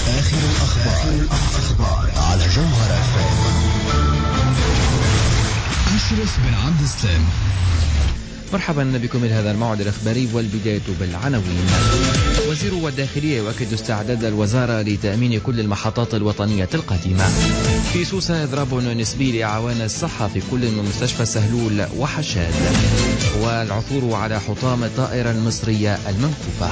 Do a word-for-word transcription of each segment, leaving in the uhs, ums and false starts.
آخر الأخبار على جوهر اف ام. أشرف بن عبد السلام. مرحبا بكم إلى هذا الموعد الإخباري، والبداية بالعناوين. وزير الداخلية يؤكد استعداد الوزارة لتأمين كل المحطات الوطنية القادمة. في سوسة إضراب نسبي لأعوان الصحة في كل من مستشفى سهلول وحشاد. والعثور على حطام الطائرة المصرية المنكوبة.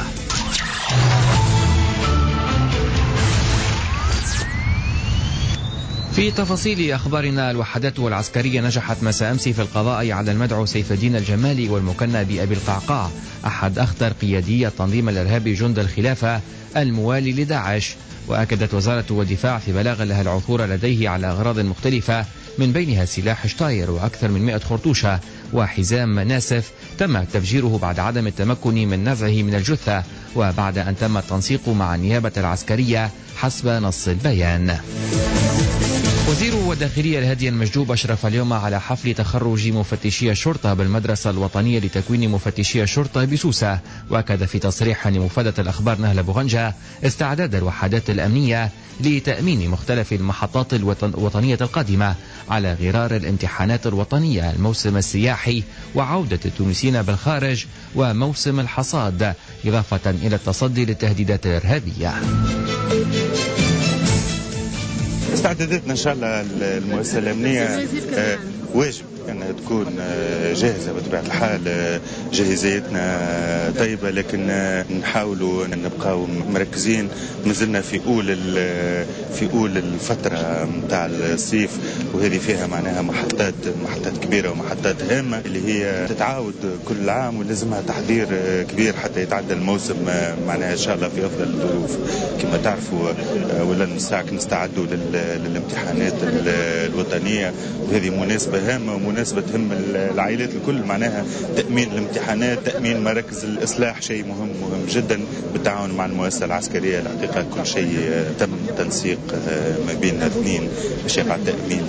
في تفاصيل أخبارنا، الوحدات العسكرية نجحت مساء أمس في القضاء على المدعو سيف الدين الجمالي والمكنى بأبي القعقاع، أحد أخطر قيادي التنظيم الإرهابي جند الخلافة الموالي لداعش. وأكدت وزارة الدفاع في بلاغ لها العثور لديه على أغراض مختلفة، من بينها سلاح شتاير وأكثر من مئة خرطوشة وحزام ناسف تم تفجيره بعد عدم التمكن من نزعه من الجثة، وبعد أن تم التنسيق مع النيابة العسكرية حسب نص البيان. وزير الداخلية الهادي المجدوب أشرف اليوم على حفل تخرج مفتشي الشرطة بالمدرسة الوطنية لتكوين مفتشي الشرطة بسوسة. وأكد في تصريح لمفادة الأخبار نهلة بوغنجة استعداد الوحدات الأمنية لتأمين مختلف المحطات الوطنية القادمة على غرار الامتحانات الوطنية، الموسم السياحي، وعودة التونسيين بالخارج، وموسم الحصاد، إضافة إلى التصدي للتهديدات الإرهابية. استعداداتنا ان شاء الله المؤسسه الامنيه واجب انها تكون جاهزه بطبيعه الحال. جاهزيتنا طيبه، لكن نحاولوا نبقاو مركزين. مازلنا في اول في اول الفتره نتاع الصيف، وهذه فيها معناها محطات محطات كبيره ومحطات هامه اللي هي تتعاود كل عام، ولازمها تحضير كبير حتى يتعدى الموسم معناها ان شاء الله في افضل الظروف. كما تعرفوا ولا نساك نستعدوا للامتحانات الوطنيه، وهذه مناسبه هامه ومناسبه تهم العائلات الكل. معناها تامين الامتحانات، تامين مراكز الاصلاح، شيء مهم مهم جدا بالتعاون مع المؤسسه العسكريه. الحقيقه كل شيء تم تنسيق ما بين الاثنين باش يقع تامين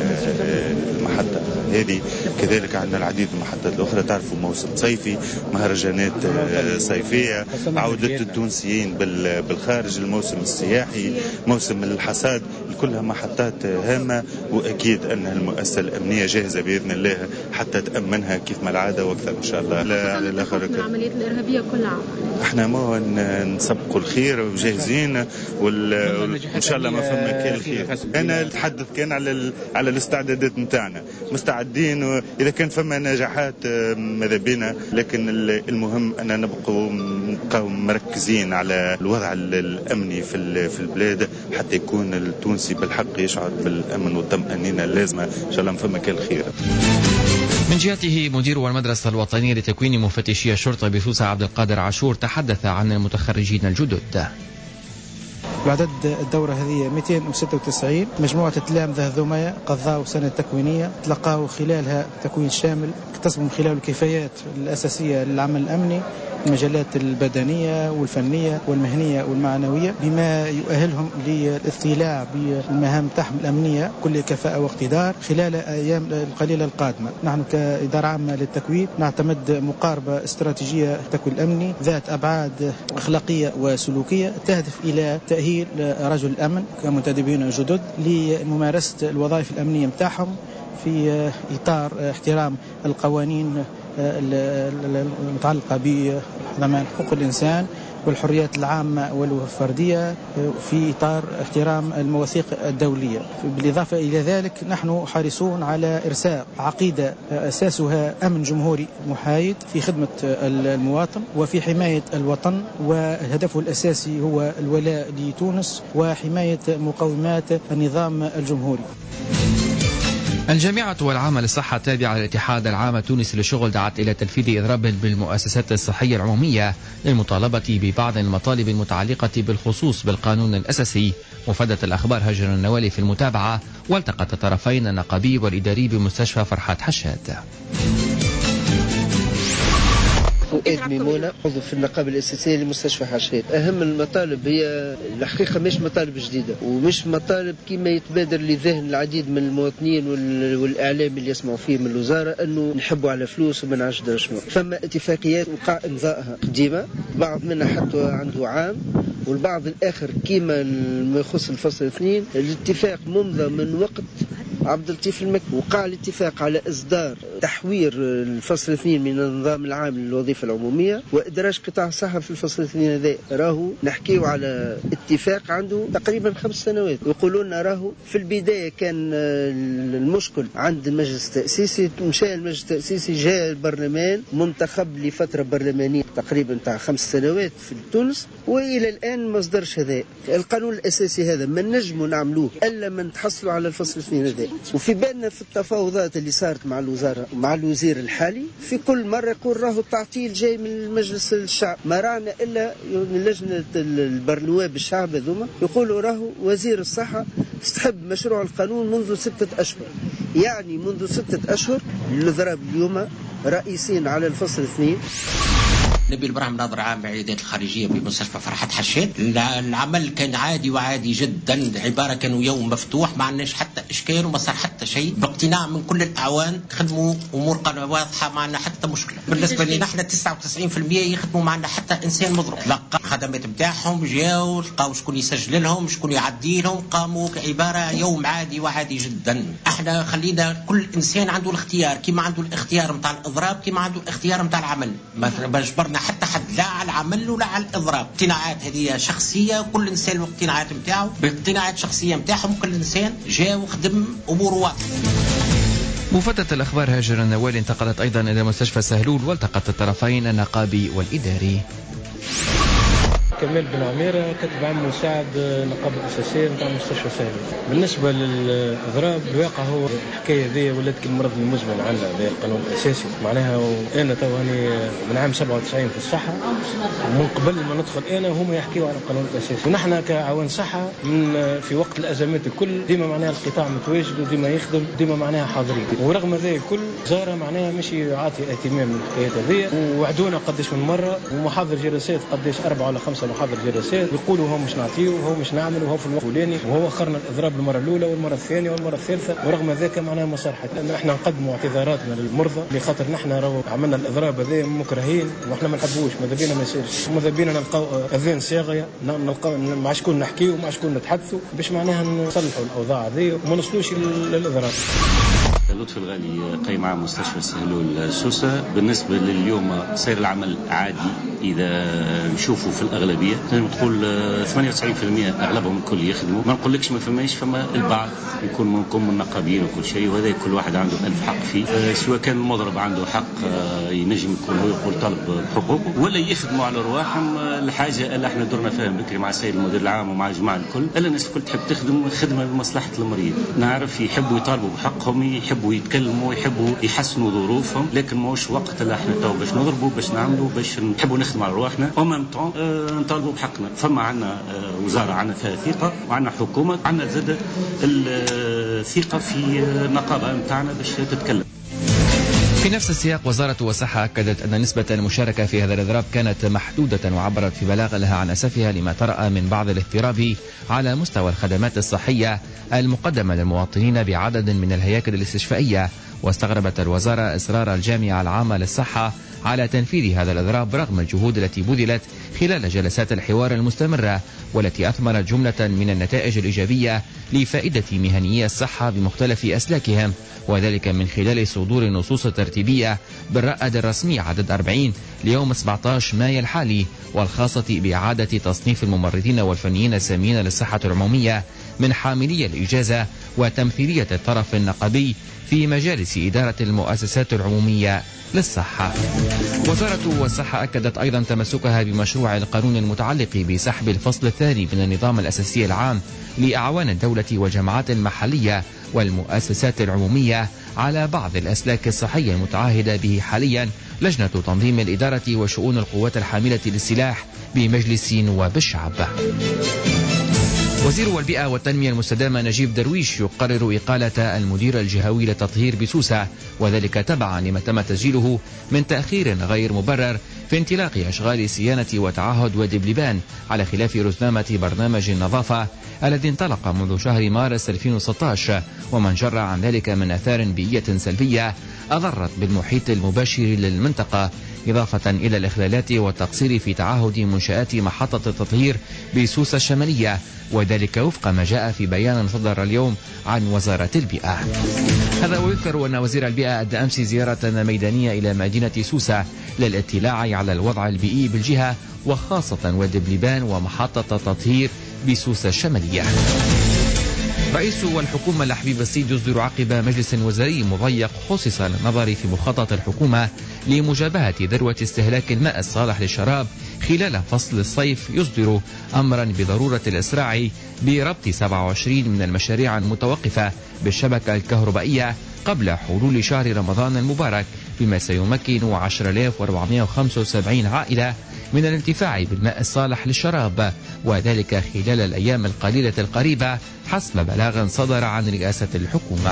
المحطه هذه. كذلك عندنا العديد من المحطات الاخرى. تعرفوا موسم صيفي، مهرجانات صيفيه، عوده التونسيين بالخارج، الموسم السياحي، موسم الحصاد، كلها محطات هامه. واكيد ان المؤسسه الامنيه جاهزه باذن الله حتى تامنها كيف ما العاده واكثر ان شاء الله. لا الاخر العمليات الارهابيه كلها احنا ما نسبقوا الخير وجاهزين، وان شاء الله ما فما كان خير. انا نتحدث كان على على الاستعدادات نتاعنا، مستعدين، واذا كان فما نجاحات ماذا بينا، لكن المهم ان نبقوا نبقوا مركزين على الوضع الامني في في البلاد حتى يكون التونسي بالحق يشعر بالامن والطمانينه اللازمه. ان شاء الله ما فما كان خير. من جهته مدير المدرسة الوطنية لتكوين مفتشي الشرطة بسوسة عبد القادر عاشور تحدث عن المتخرجين الجدد. بعدد الدورة هذه مئتين وستة وتسعين مجموعة التلامذة ذوما قضاوا سنة تكوينية، تلقاوا خلالها تكوين شامل اكتسبوا من خلاله الكفايات الأساسية للعمل الأمني، المجالات البدنية والفنية والمهنية والمعنوية، بما يؤهلهم للاستيلاء بالمهام تحمل الأمنية كل كفاءة واقتدار خلال أيام القليلة القادمة. نحن كإدارة عامة للتكوين نعتمد مقاربة استراتيجية التكوين الأمني ذات أبعاد أخلاقية وسلوكية تهدف إلى تأهيل رجل الأمن كمنتدبين جدد لممارسة الوظائف الأمنية متاعهم في إطار احترام القوانين المتعلقة بضمان حقوق الإنسان والحريات العامة والفردية في إطار احترام المواثيق الدولية. بالإضافة إلى ذلك نحن حريصون على إرساء عقيدة أساسها أمن جمهوري محايد في خدمة المواطن وفي حماية الوطن، وهدفه الأساسي هو الولاء لتونس وحماية مقومات النظام الجمهوري. الجامعة والعامة للصحة التابعة للاتحاد العام التونسي للشغل دعت إلى تنفيذ إضراب بالمؤسسات الصحية العمومية للمطالبة ببعض المطالب المتعلقة بالخصوص بالقانون الأساسي. مفادة الأخبار هاجر النوالي في المتابعة، والتقت الطرفين النقابي والإداري بمستشفى فرحات حشاد. فؤاد ميمونة، عضو في النقابة الأساسية لمستشفى حشاد. أهم المطالب هي الحقيقة مش مطالب جديدة ومش مطالب كما يتبادر لذهن العديد من المواطنين والإعلام اللي يسمعوا فيه من الوزارة أنه نحبوا على فلوس وما نعرفش شنو. فما اتفاقيات وقع إمضائها قديمة، بعض منها حتى عنده عام، والبعض الآخر كما ما يخص الفصل اثنين الاتفاق ممضى من وقت عبد اللطيف المكي. وقع الاتفاق على إصدار تحوير الفصل اثنين من النظام العام للوظيفة العمومية وإدراج قطاع الصحة في الفصل اثنين هذا. راهو نحكيو على اتفاق عنده تقريبا خمس سنوات. يقولون راهو في البداية كان المشكل عند المجلس التأسيسي، مشى المجلس التأسيسي، جاء البرلمان منتخب لفترة برلمانية تقريبا تاع خمس سنوات في تونس، وإلى الآن ما صدرش هذا القانون الأساسي. هذا ما نجموا نعملوه إلا من تحصلوا على الفصل اثنين هذا. وفي بالنا في التفاوضات اللي صارت مع الوزارة مع الوزير الحالي في كل مرة يقول راهو التعطيل جاي من مجلس الشعب، ما رانا إلا لجنة البرنواب الشعب هذوما يقولوا راهو وزير الصحة استحب مشروع القانون منذ ستة أشهر. يعني منذ ستة أشهر الأضراب اليوم رئيسين على الفصل اثنين. نبيل برهم ناظر عام العيادات الخارجية بمستشفى فرحات حشاد. العمل كان عادي وعادي جدا، عبارة كانوا يوم مفتوح، ما عندناش حتى إشكال وما صار حتى شيء، باقتناع من كل الأعوان خدموا أمور قانونية واضحة، ما عندنا حتى مشكلة. بالنسبة لنا احنا تسعة وتسعين بالمئة يخدموا معنا حتى إنسان مضروب، لقى خدمات بتاعهم، جاوا لقاو شكون يسجل لهم، شكون يعدي لهم، قاموا عبارة يوم عادي وعادي جدا. احنا خلينا كل إنسان عنده الاختيار، كما عنده الاختيار متاع الإضراب كما عنده الاختيار متاع العمل، ما جبرنا حتى حد لا على العمل ولا على الإضراب. اقتناعات هذه شخصية، كل إنسان واقتناعات متاعه، باقتناعات شخصية متاعهم، كل إنسان جاء وخدم أمور واضحة. مفتة الأخبار هاجر النوال انتقلت أيضا إلى مستشفى سهلول والتقت الطرفين النقابي والإداري. كمال بن عميرة كاتب عام مساعد النقابة الأساسية نتاع مستشفى سهلول. بالنسبة للإضراب الواقع هو الحكاية ذي ولات كالمرض المزمن عندنا ذي القانون الأساسي. معناها أنا تواني من عام سبعة وتسعين في الصحة، ومن قبل ما ندخل أنا هم يحكيوا على القانون الأساسي، ونحن كعوان صحة من في وقت الأزمات الكل ديما معناها القطاع متواجد وديما يخدم ديما معناها حاضرين. ورغم ذلك الكل زارة معناها مشي عاطي اهتمام للحكايات هذه، ووعدونا قداش من مرة ومحاضر جلسات قداش أربعة ولا خمسة محاضر جلسات يقولوا هو مش نعطيه وهو مش نعمل وهو في الوقت الفلاني وهو اخرنا الاضراب المره الاولى والمره الثانيه والمره الثالثه، ورغم ذلك معناها ما صار حتى. لان احنا نقدموا اعتذاراتنا للمرضى لخاطر نحن راهو عملنا الاضراب هذا مكرهين واحنا ما نحبوش، ماذا بينا ما يصيرش، ماذا بينا نلقاو اذان صاغيه نلقاو مع شكون نحكيو ومع شكون نتحدثوا باش معناها نصلحوا الاوضاع هذه وما نوصلوش للاضراب. لطفي الغالي قيم عام مستشفى سهلول سوسة. بالنسبة لليوم سير العمل عادي إذا نشوفوا في الأغلبية نقول ثمانية وتسعين بالمئة أغلبهم الكل يخدموا، ما نقولكش ما فماش، فما البعض يكون منكم من نقابيين وكل شيء، وهذا كل واحد عنده ألف حق فيه. سواء كان المضرب عنده حق ينجم يكون هو يقول طلب بحقوقه ولا يخدموا على رواحهم. الحاجة اللي احنا درنا فيها بكري مع السيد المدير العام ومع الجماعة الكل، الا الناس الكل تحب تخدم خدمة لمصلحة المريض. نعرف يحبوا يطالبوا بحقهم، يحبوا يتكلموا، يحبوا يحسنوا ظروفهم، لكن موش وقت اللي احنا تو باش نضربوا باش نعملوا باش نحبوا نخدموا على رواحنا ومام طون اه نطالبوا بحقنا. فما عندنا اه وزاره عندنا فيها ثقه وعندنا حكومه، عندنا زاد الثقه في النقابه نتاعنا باش تتكلم. في نفس السياق وزارة الصحة أكدت أن نسبة المشاركة في هذا الإضراب كانت محدودة، وعبرت في بلاغ لها عن أسفها لما ترأى من بعض الاضطراب على مستوى الخدمات الصحية المقدمة للمواطنين بعدد من الهياكل الاستشفائية. واستغربت الوزارة إصرار الجامعة العامة للصحة على تنفيذ هذا الإضراب رغم الجهود التي بذلت خلال جلسات الحوار المستمرة والتي أثمرت جملة من النتائج الإيجابية لفائدة مهنيي الصحة بمختلف أسلاكهم، وذلك من خلال صدور النصوص الترتيبية بالرائد الرسمي عدد أربعين ليوم سبعة عشر مايو الحالي، والخاصة بإعادة تصنيف الممرضين والفنيين الساميين للصحة العمومية من حاملي الإجازة وتمثيلية الطرف النقابي في مجالس إدارة المؤسسات العمومية للصحة. وزارة الصحة أكدت أيضا تمسكها بمشروع القانون المتعلق بسحب الفصل الثاني من النظام الأساسي العام لأعوان الدولة والجماعات المحلية والمؤسسات العمومية على بعض الأسلاك الصحية المتعاهدة به حاليا لجنة تنظيم الإدارة وشؤون القوات الحاملة للسلاح بمجلس نواب الشعب. وزير البيئة والتنمية المستدامة نجيب درويش يقرر إقالة المدير الجهوي للتطهير بسوسة، وذلك تبعا لما تم تسجيله من تأخير غير مبرر في انطلاق أشغال صيانة وتعهد ودبلبان على خلاف رزنامة برنامج النظافة الذي انطلق منذ شهر مارس ألفين وستة عشر، ومن جرى عن ذلك من آثار بيئية سلبية أضرت بالمحيط المباشر للمنطقة، إضافة إلى الإخلالات والتقصير في تعهد منشآت محطة التطهير بسوسة الشمالية، وذلك وفق ما جاء في بيان صدر اليوم عن وزارة البيئة. هذا ويذكر أن وزير البيئة أدى أمس زيارة ميدانية إلى مدينة سوسة للاطلاع على الوضع البيئي بالجهة، وخاصة ودبلبان ومحطة التطهير بسوسة الشمالية. رئيس الحكومة لحبيب السيد يصدر عقب مجلس وزاري مضيق خصص للنظر في مخطط الحكومة لمجابهة ذروة استهلاك الماء الصالح للشراب خلال فصل الصيف، يصدر أمرا بضرورة الإسراع بربط سبعة وعشرين من المشاريع المتوقفة بالشبكة الكهربائية قبل حلول شهر رمضان المبارك، بما سيمكن عشرة آلاف وأربعمائة وخمسة وسبعين عائلة من الانتفاع بالماء الصالح للشراب، وذلك خلال الأيام القليلة القريبة حسب بلاغ صدر عن رئاسة الحكومة.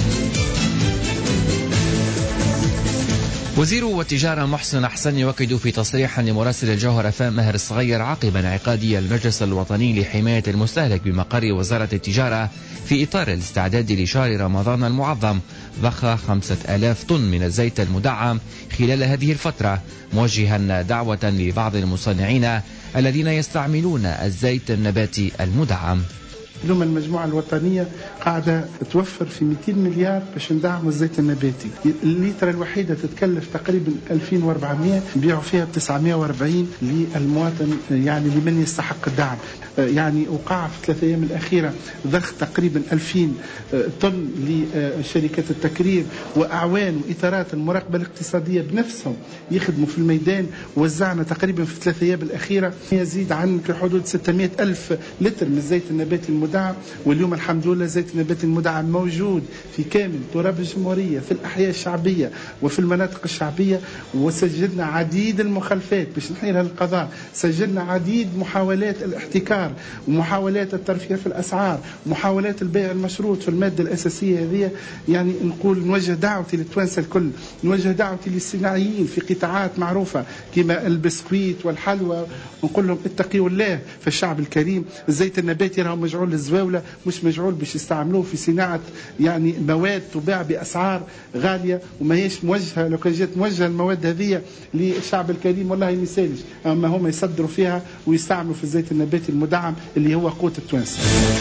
وزير التجارة محسن أحسن يؤكد في تصريح لمراسل الجوهرة فام ماهر الصغير عقب انعقاد المجلس الوطني لحماية المستهلك بمقر وزارة التجارة في إطار الاستعداد لشهر رمضان المعظم ضخ خمسة آلاف طن من الزيت المدعم خلال هذه الفترة، موجها دعوة لبعض المصنعين الذين يستعملون الزيت النباتي المدعم. اليوم المجموعة الوطنية قاعدة توفر في مئتين مليار باش ندعموا الزيت النباتي. الليتر الوحيدة تتكلف تقريبا ألفين وأربعمائة، نبيعوا فيها ب تسعمائة وأربعين للمواطن، يعني لمن يستحق الدعم. يعني وقع في ثلاثة أيام الأخيرة ضخ تقريبا ألفين طن لشركات التكرير وأعوان وإطارات المراقبة الاقتصادية بنفسهم يخدموا في الميدان. وزعنا تقريبا في ثلاثة أيام الأخيرة يزيد عن في حدود ستمائة ألف لتر من الزيت النباتي المدعم. واليوم الحمد لله الزيت النباتي المدعم موجود في كامل تراب الجمهورية، في الأحياء الشعبية وفي المناطق الشعبية. وسجلنا عديد المخالفات باش نحيلها للقضاء، سجلنا عديد محاولات الاحتكار ومحاولات الترفيه في الأسعار، محاولات البيع المشروط في المادة الأساسية هذه. يعني نقول نوجه دعوتي للتوانسة الكل، نوجه دعوتي للصناعيين في قطاعات معروفة كما البسكويت والحلوى، ونقول لهم اتقوا الله في الشعب الكريم. الزيت النباتي راهو مجعول للزواولة، مش مجعول باش يستعملوه في صناعة يعني مواد تباع بأسعار غالية، وما هيش موجهة. لو كان جات موجهة المواد هذه للشعب الكريم والله ما يسالش، أما هم يصدروا فيها ويستعملوا في الزيت النباتي المدعم اللي هو قوت التوانسة.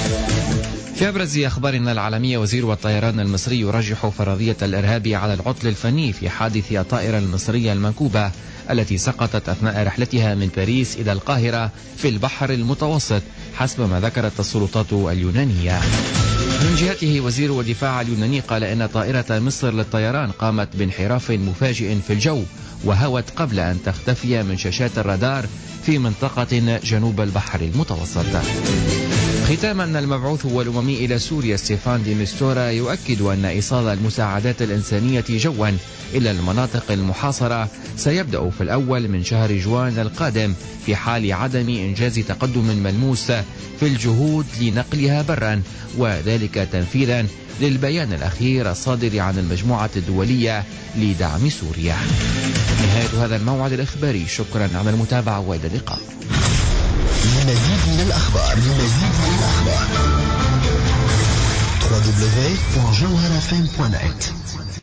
في أبرز أخبارنا العالمية، وزير الطيران المصري يرجح فرضية الإرهاب على العطل الفني في حادث الطائرة المصرية المنكوبة التي سقطت أثناء رحلتها من باريس إلى القاهرة في البحر المتوسط حسب ما ذكرت السلطات اليونانية. من جهته وزير الدفاع اليوناني قال إن طائرة مصر للطيران قامت بانحراف مفاجئ في الجو وهوت قبل أن تختفي من شاشات الرادار في منطقة جنوب البحر المتوسط. ختاما، المبعوث الأممي إلى سوريا ستيفان دي مستورا يؤكد أن إيصال المساعدات الإنسانية جوا إلى المناطق المحاصرة سيبدأ في الأول من شهر جوان القادم في حال عدم إنجاز تقدم ملموس في الجهود لنقلها برا، وذلك تنفيذا للبيان الأخير الصادر عن المجموعة الدولية لدعم سوريا. نهاية هذا الموعد الإخباري، شكرا على المتابعة وإلى اللقاء. لمزيد من الأخبار لمزيد من الأخبار دبليو دبليو دبليو دوت جوهرة إف إم دوت نت.